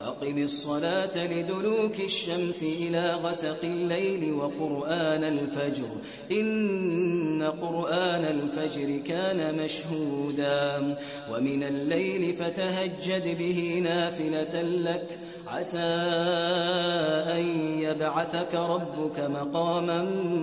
أقم الصلاة لدلوك الشمس إلى غسق الليل وقرآن الفجر إن قرآن الفجر كان مشهودا ومن الليل فتهجد به نافلة لك عسى أن يبعثك ربك مقاما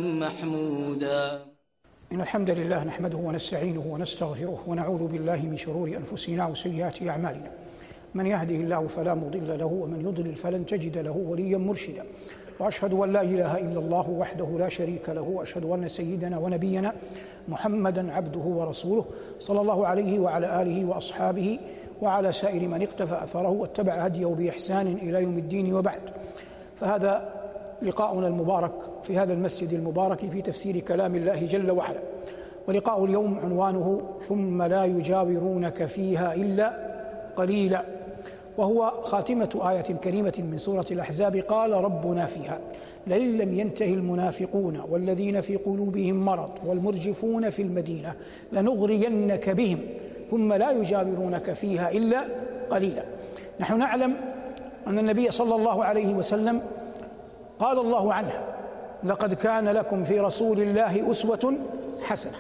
محمودا. إن الحمد لله نحمده ونستعينه ونستغفره ونعوذ بالله من شرور أنفسنا وسيئات أعمالنا. من يهده الله فلا مضل له ومن يضلل فلن تجد له وليا مرشدا. وأشهد أن لا إله إلا الله وحده لا شريك له وأشهد أن سيدنا ونبينا محمدا عبده ورسوله صلى الله عليه وعلى آله وأصحابه وعلى سائر من اقتفى أثره واتبع هديه بإحسان إلى يوم الدين. وبعد، فهذا لقاؤنا المبارك في هذا المسجد المبارك في تفسير كلام الله جل وعلا، ولقاء اليوم عنوانه ثم لا يجاورونك فيها إلا قليلا، وهو خاتمة آية كريمة من سورة الأحزاب. قال ربنا فيها لئن لم ينتهي المنافقون والذين في قلوبهم مرض والمرجفون في المدينة لنغرينك بهم ثم لا يجاورونك فيها إلا قليلا. نحن نعلم أن النبي صلى الله عليه وسلم قال الله عنه لقد كان لكم في رسول الله أسوة حسنة،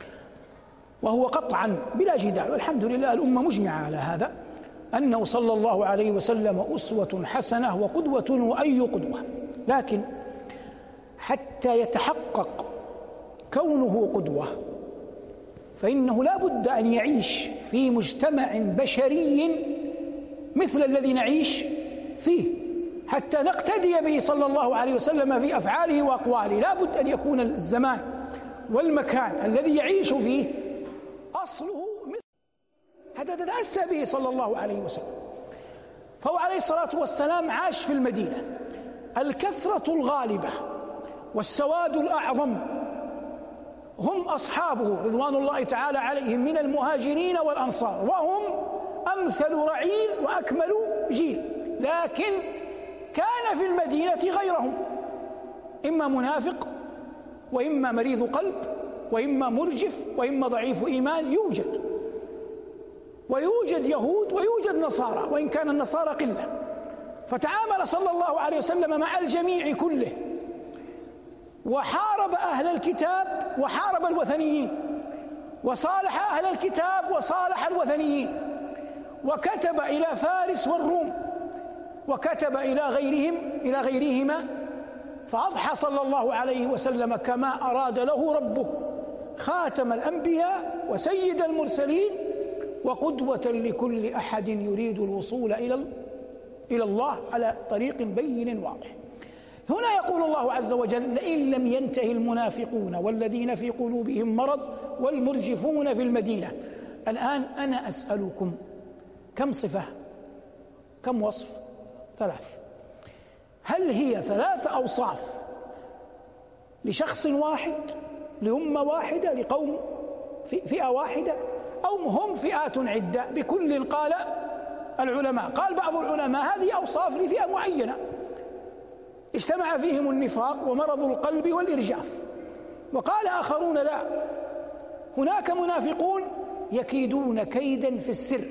وهو قطعا بلا جدال، والحمد لله الأمة مجمعة على هذا، أنه صلى الله عليه وسلم أسوة حسنة وقدوة وأي قدوة. لكن حتى يتحقق كونه قدوة فإنه لا بد أن يعيش في مجتمع بشري مثل الذي نعيش فيه حتى نقتدي به صلى الله عليه وسلم في أفعاله وأقواله. لا بد أن يكون الزمان والمكان الذي يعيش فيه أصله حتى تتأسى به صلى الله عليه وسلم. فهو عليه الصلاة والسلام عاش في المدينة، الكثرة الغالبة والسواد الأعظم هم أصحابه رضوان الله تعالى عليهم من المهاجرين والأنصار، وهم أمثل رعيل وأكمل جيل، لكن كان في المدينة غيرهم، إما منافق وإما مريض قلب وإما مرجف وإما ضعيف إيمان، ويوجد يهود ويوجد نصارى، وإن كان النصارى قلة. فتعامل صلى الله عليه وسلم مع الجميع كله، وحارب أهل الكتاب وحارب الوثنيين، وصالح أهل الكتاب وصالح الوثنيين، وكتب إلى فارس والروم، وكتب إلى غيرهما، فأضحى صلى الله عليه وسلم كما أراد له ربه، خاتم الأنبياء وسيد المرسلين وقدوة لكل أحد يريد الوصول إلى الله على طريق بين واضح. هنا يقول الله عز وجل لئن لم ينتهي المنافقون والذين في قلوبهم مرض والمرجفون في المدينة. الآن أنا أسألكم كم صفة، كم وصف؟ 3. هل هي 3 أوصاف لشخص واحد، لأمة واحدة، لقوم فئة واحدة، أو هم فئات عدة؟ بكل قال العلماء. قال بعض العلماء هذه أوصاف لفئة معينة اجتمع فيهم النفاق ومرض القلب والإرجاف. وقال آخرون لا، هناك منافقون يكيدون كيدا في السر،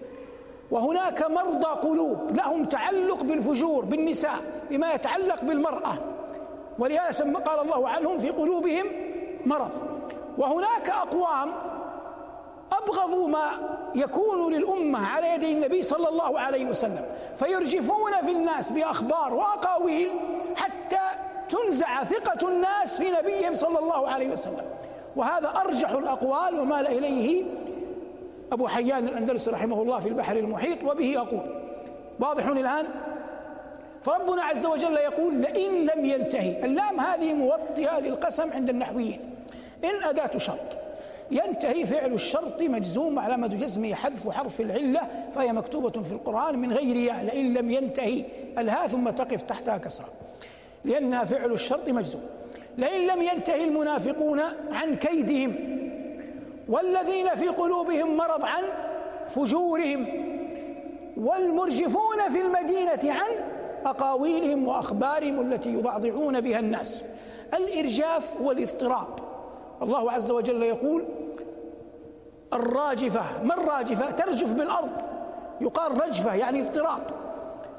وهناك مرضى قلوب لهم تعلق بالفجور بالنساء بما يتعلق بالمرأة، ولهذا قال الله عنهم في قلوبهم مرض. وهناك أقوام أبغضوا ما يكون للأمة على يدي النبي صلى الله عليه وسلم، فيرجفون في الناس بأخبار وأقاويل حتى تنزع ثقة الناس في نبيهم صلى الله عليه وسلم. وهذا أرجح الأقوال ومال إليه أبو حيان الأندلسي رحمه الله في البحر المحيط، وبه أقول. واضح الآن؟ فربنا عز وجل يقول لئن لم ينتهي. اللام هذه موطئة للقسم عند النحويين، إن أداة شرط، ينتهي فعل الشرط مجزوم علامة جزمه حذف حرف العلة، فهي مكتوبة في القرآن من غير ياء، لئن لم ينتهي الها ثم تقف تحتها كسرة لأنها فعل الشرط مجزوم. لئن لم ينتهي المنافقون عن كيدهم والذين في قلوبهم مرض عن فجورهم والمرجفون في المدينة عن أقاويلهم وأخبارهم التي يضعضعون بها الناس. الإرجاف والاضطراب. الله عز وجل يقول الراجفة. ما الراجفة؟ ترجف بالأرض، يقال رجفة يعني اضطراب.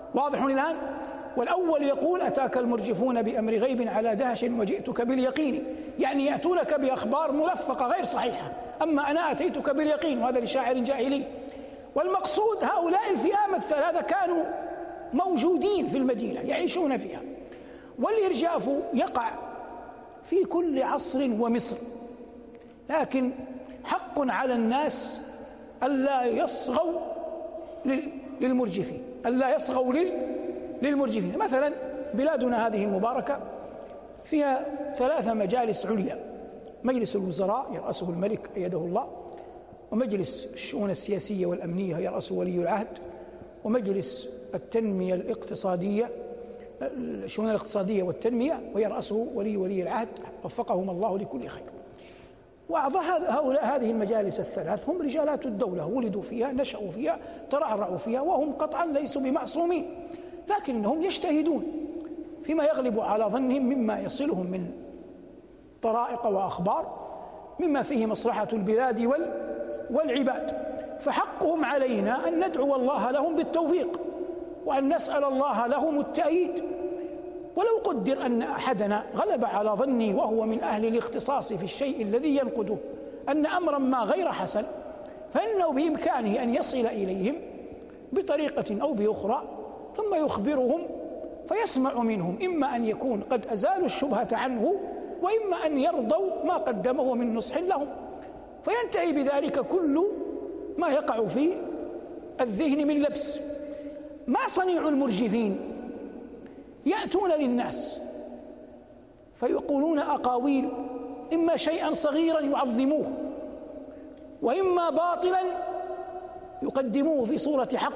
واضح الآن؟ والأول يقول أتاك المرجفون بأمر غيب على دهش وجئتك باليقين، يعني يأتونك بأخبار ملفقة غير صحيحة، أما أنا أتيتك باليقين، وهذا لشاعر جاهلي. والمقصود هؤلاء الفئام الثلاثة كانوا موجودين في المدينة يعيشون فيها، والإرجاف يقع في كل عصر ومصر، لكن حق على الناس ألا يصغوا للمرجفين، ألا يصغوا للمرجفين. مثلا بلادنا هذه المباركة فيها 3 مجالس عليا: مجلس الوزراء يرأسه الملك أيده الله، ومجلس الشؤون السياسية والأمنية يرأسه ولي العهد، ومجلس التنمية الاقتصادية الشؤون الاقتصادية والتنمية ويرأسه ولي العهد وفقهم الله لكل خير. وأعضاء هذه المجالس الثلاث هم رجالات الدولة، ولدوا فيها، نشأوا فيها، ترعرعوا فيها، وهم قطعا ليسوا بمعصومين، لكنهم يجتهدون فيما يغلب على ظنهم مما يصلهم من طرائق وأخبار مما فيه مصلحة البلاد والعباد. فحقهم علينا أن ندعو الله لهم بالتوفيق، وأن نسأل الله لهم التأييد. ولو قدر أن أحدنا غلب على ظني وهو من أهل الاختصاص في الشيء الذي ينقده أن أمرا ما غير حسن، فإنه بإمكانه أن يصل إليهم بطريقة أو بأخرى ثم يخبرهم فيسمع منهم، إما أن يكون قد أزالوا الشبهة عنه، وإما أن يرضوا ما قدمه من نصح لهم، فينتهي بذلك كل ما يقع في الذهن من لبس. ما صنيع المرجفين؟ يأتون للناس فيقولون أقاويل، إما شيئا صغيرا يعظموه، وإما باطلا يقدموه في صورة حق،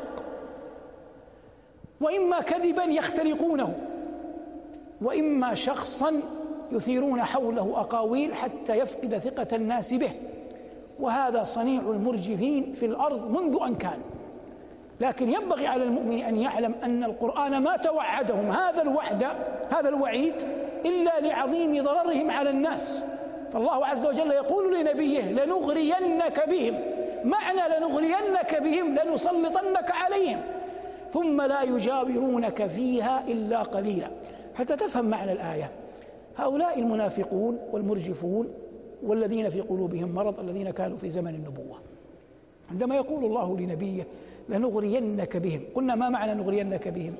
وإما كذبا يختلقونه، وإما شخصا يثيرون حوله أقاويل حتى يفقد ثقة الناس به. وهذا صنيع المرجفين في الأرض منذ أن كان. لكن ينبغي على المؤمن أن يعلم أن القرآن ما توعدهم هذا الوعيد إلا لعظيم ضررهم على الناس. فالله عز وجل يقول لنبيه لنغرينك بهم، معنى لنغرينك بهم لنسلطنك عليهم ثم لا يجاورونك فيها إلا قليلا. حتى تفهم معنى الآية، هؤلاء المنافقون والمرجفون والذين في قلوبهم مرض الذين كانوا في زمن النبوة، عندما يقول الله لنبيه لنغرينك بهم، قلنا ما معنى نغرينك بهم؟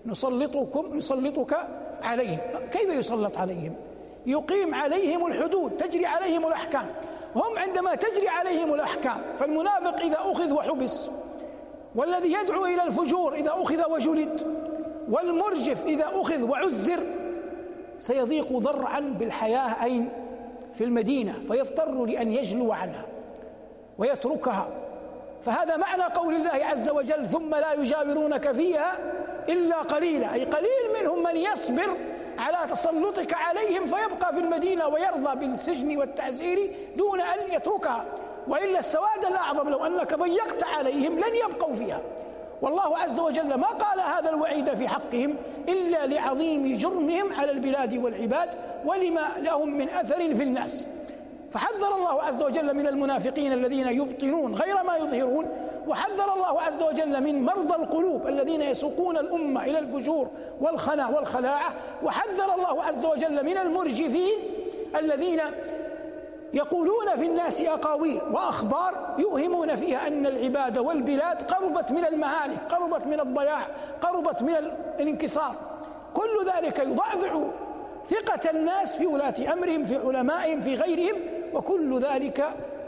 نسلطك عليهم. كيف يسلط عليهم؟ يقيم عليهم الحدود، تجري عليهم الأحكام. هم عندما تجري عليهم الأحكام، فالمنافق إذا أخذ وحبس، والذي يدعو إلى الفجور إذا أخذ وجلد، والمرجف إذا أخذ وعزر، سيضيق ذرعا بالحياة أين؟ في المدينة، فيضطر لأن يجلو عنها ويتركها. فهذا معنى قول الله عز وجل ثم لا يجاورونك فيها إلا قليلا، أي قليل منهم من يصبر على تسلطك عليهم فيبقى في المدينة ويرضى بالسجن والتعزير دون أن يتركها، وإلا السواد الأعظم لو أنك ضيقت عليهم لن يبقوا فيها. والله عز وجل ما قال هذا الوعيد في حقهم إلا لعظيم جرمهم على البلاد والعباد ولما لهم من أثر في الناس. فحذر الله عز وجل من المنافقين الذين يبطنون غير ما يظهرون، وحذر الله عز وجل من مرضى القلوب الذين يسوقون الأمة إلى الفجور والخنا والخلاعة، وحذر الله عز وجل من المرجفين الذين يقولون في الناس أقاويل وأخبار يوهمون فيها أن العباد والبلاد قربت من المهالك، قربت من الضياع، قربت من الانكسار. كل ذلك يضعضع ثقة الناس في ولاة أمرهم، في علمائهم، في غيرهم، وكل ذلك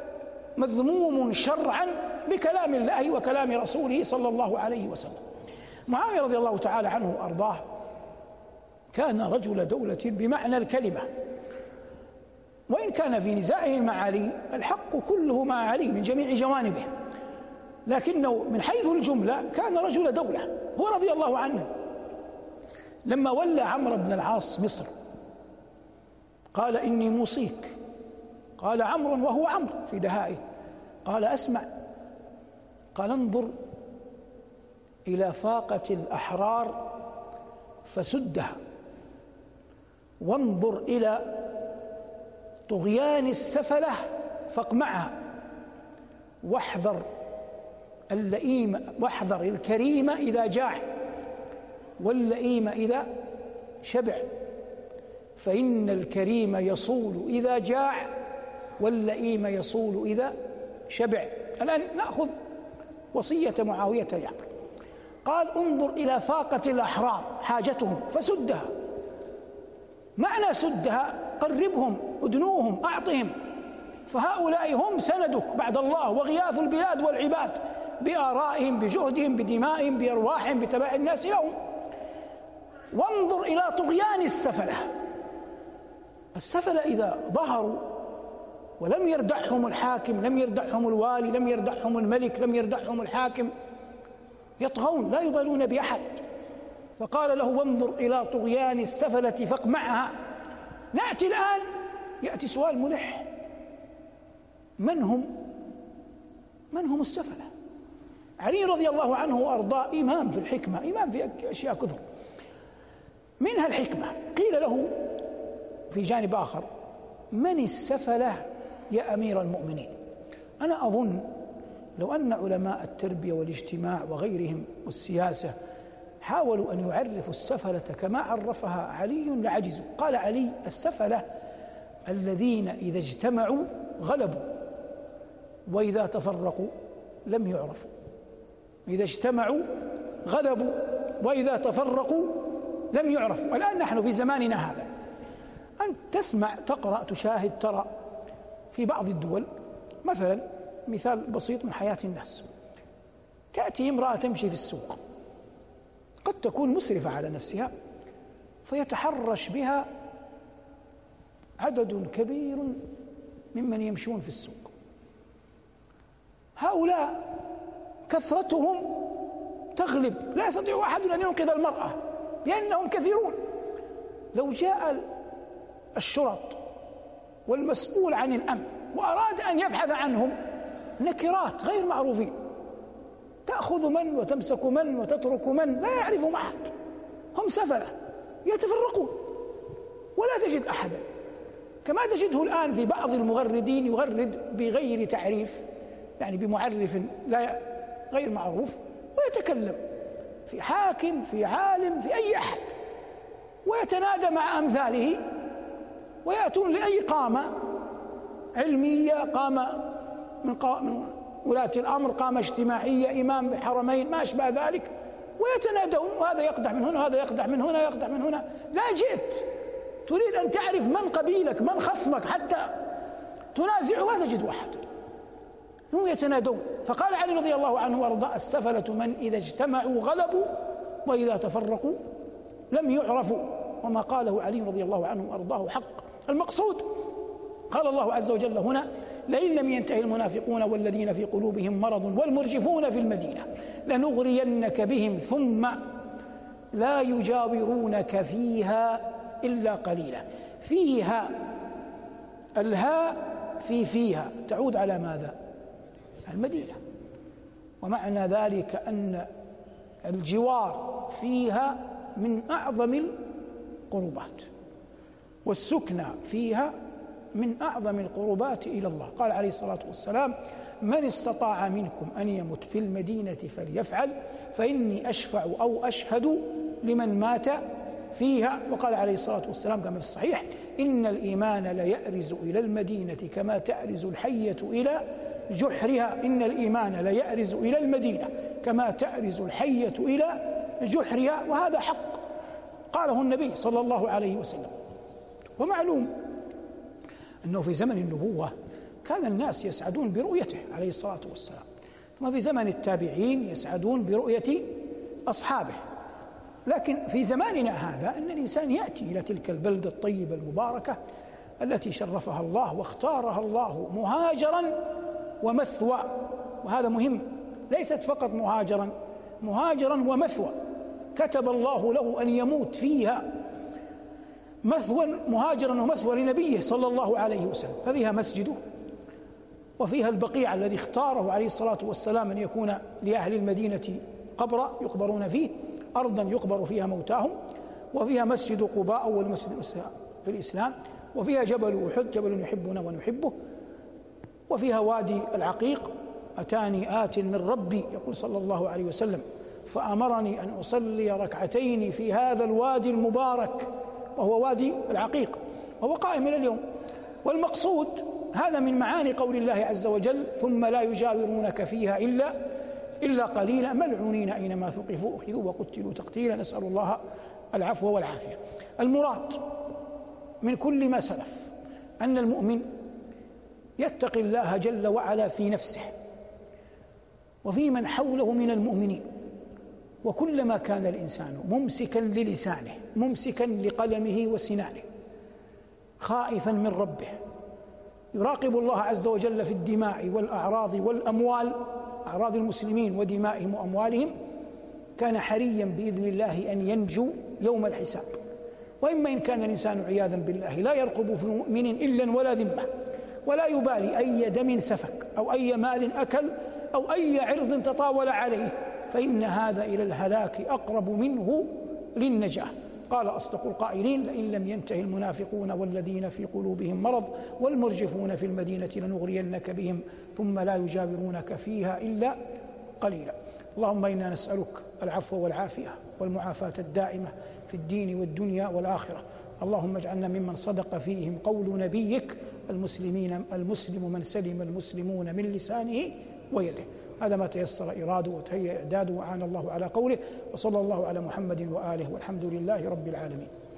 مذموم شرعا بكلام الله وكلام رسوله صلى الله عليه وسلم. معاوية رضي الله تعالى عنه وأرضاه كان رجل دولة بمعنى الكلمة، وإن كان في نزاعه مع علي الحق كله مع علي من جميع جوانبه، لكنه من حيث الجملة كان رجل دولة. هو رضي الله عنه لما ولى عمرو بن العاص مصر قال إني موصيك، قال عمرو وهو عمرو في دهائه، قال أسمع، قال انظر إلى فاقة الأحرار فسدها، وانظر إلى طغيان السفلة فاقمعها، واحذر اللئيم واحذر الكريم إذا جاع، واللئيم إذا شبع، فإن الكريم يصول إذا جاع واللئيم يصول إذا شبع. الآن نأخذ وصية معاوية لعمرو. قال: انظر إلى فاقة الأحرار حاجتهم فسدها. معنى سدها: قربهم، ادنوهم، أعطهم، فهؤلاء هم سندك بعد الله وغياث البلاد والعباد بآرائهم، بجهدهم، بدمائهم، بأرواحهم، بتبع الناس لهم. وانظر إلى طغيان السفلة. السفلة إذا ظهروا ولم يردعهم الحاكم، لم يردعهم الوالي، لم يردعهم الملك، لم يردعهم الحاكم، يطغون لا يبالون بأحد. فقال له: وانظر إلى طغيان السفلة فاقمعها. نأتي الآن، يأتي سؤال ملح: من هم السفلة؟ علي رضي الله عنه وأرضاه إمام في الحكمة، إمام في أشياء كثر، منها الحكمة. قيل له في جانب آخر: من السفلة يا أمير المؤمنين؟ أنا أظن لو أن علماء التربية والاجتماع وغيرهم والسياسة حاولوا أن يعرفوا السفلة كما عرفها علي لعجزوا. قال علي: السفلة الذين إذا اجتمعوا غلبوا وإذا تفرقوا لم يعرفوا. إذا اجتمعوا غلبوا وإذا تفرقوا لم يعرفوا. الآن نحن في زماننا هذا، أنت تسمع، تقرأ، تشاهد، ترى في بعض الدول، مثلا مثال بسيط من حياة الناس، تأتي امرأة تمشي في السوق، قد تكون مسرفة على نفسها، فيتحرش بها عدد كبير ممن يمشون في السوق. هؤلاء كثرتهم تغلب، لا يستطيع أحد أن ينقذ المرأة لأنهم كثيرون. لو جاء الشرط والمسؤول عن الأمن وأراد أن يبحث عنهم، نكرات غير معروفين، تأخذ من وتمسك من وتترك من، لا يعرف أحد، هم سفلة يتفرقون ولا تجد أحدا. كما تجده الآن في بعض المغردين يغرد بغير تعريف، يعني بمعرف لا غير معروف، ويتكلم في حاكم، في عالم، في أي أحد، ويتنادى مع أمثاله، ويأتون لأي قامة علمية، قامة من ولاة الأمر، قامة اجتماعية، إمام بالحرمين، ما أشبه ذلك، ويتنادون، وهذا يقدح من هنا، وهذا يقدح من هنا، يقدح من هنا. لا جئت تريد أن تعرف من قبيلك، من خصمك، حتى تنازعه، ما تجد واحد، هم يتنادون. فقال علي رضي الله عنه وارضاه: السفلة من إذا اجتمعوا غلبوا وإذا تفرقوا لم يعرفوا. وما قاله علي رضي الله عنه وارضاه حق. المقصود قال الله عز وجل هنا: لئن لم ينتهي المنافقون والذين في قلوبهم مرض والمرجفون في المدينة لنغرينك بهم ثم لا يجاورونك فيها إلا قليلا. فيها، الهاء فيها تعود على ماذا؟ المدينة. ومعنى ذلك أن الجوار فيها من أعظم القربات، والسكنى فيها من أعظم القربات إلى الله. قال عليه الصلاة والسلام: من استطاع منكم أن يمت في المدينة فليفعل، فإني أشفع أو أشهد لمن مات فيها. وقال عليه الصلاة والسلام كما في الصحيح: إن الإيمان ليأرز إلى المدينة كما تأرز الحية إلى جحرها. إن الإيمان ليأرز إلى المدينة كما تأرز الحية إلى جحرها. وهذا حق قاله النبي صلى الله عليه وسلم. ومعلوم أنه في زمن النبوة كان الناس يسعدون برؤيته عليه الصلاة والسلام، ثم في زمن التابعين يسعدون برؤية أصحابه. لكن في زماننا هذا أن الإنسان يأتي إلى تلك البلدة الطيبة المباركة التي شرفها الله واختارها الله مهاجرا ومثوى. وهذا مهم، ليست فقط مهاجرا ومثوى، كتب الله له أن يموت فيها مثوى، مهاجرا ومثوى لنبيه صلى الله عليه وسلم. ففيها مسجده، وفيها البقيع الذي اختاره عليه الصلاة والسلام أن يكون لأهل المدينة قبرا يقبرون فيه، أرضا يقبر فيها موتاهم، وفيها مسجد قباء أول مسجد في الإسلام، وفيها جبل أحد، جبل يحبنا ونحبه، وفيها وادي العقيق: أتاني آت من ربي، يقول صلى الله عليه وسلم: فأمرني أن أصلي ركعتين في هذا الوادي المبارك وهو وادي العقيق، وهو قائم إلى اليوم. والمقصود هذا من معاني قول الله عز وجل: ثم لا يجاورونك فيها إلا قليلا ملعونين أينما ثقفوا أخذوا وقتلوا تقتيلا. نسأل الله العفو والعافية. المراد من كل ما سلف أن المؤمن يتقي الله جل وعلا في نفسه وفي من حوله من المؤمنين، وكلما كان الإنسان ممسكا للسانه ممسكا لقلمه وسنانه خائفا من ربه يراقب الله عز وجل في الدماء والأعراض والأموال، أعراض المسلمين ودمائهم وأموالهم، كان حريا بإذن الله أن ينجو يوم الحساب. وإما إن كان الإنسان عياذا بالله لا يرقب في مؤمن إلا ولا ذمة، ولا يبالي أي دم سفك أو أي مال أكل أو أي عرض تطاول عليه، فإن هذا إلى الهلاك أقرب منه للنجاة. قال أصدق القائلين: لئن لم ينتهي المنافقون والذين في قلوبهم مرض والمرجفون في المدينة لنغرينك بهم ثم لا يجاورونك فيها إلا قليلا. اللهم إنا نسألك العفو والعافية والمعافاة الدائمة في الدين والدنيا والآخرة. اللهم اجعلنا ممن صدق فيهم قول نبيك: المسلم من سلم المسلمون من لسانه ويده. هذا ما تيسر إراده وتهيأ إعداده، وعان الله على قوله. وصلى الله على محمد وآله، والحمد لله رب العالمين.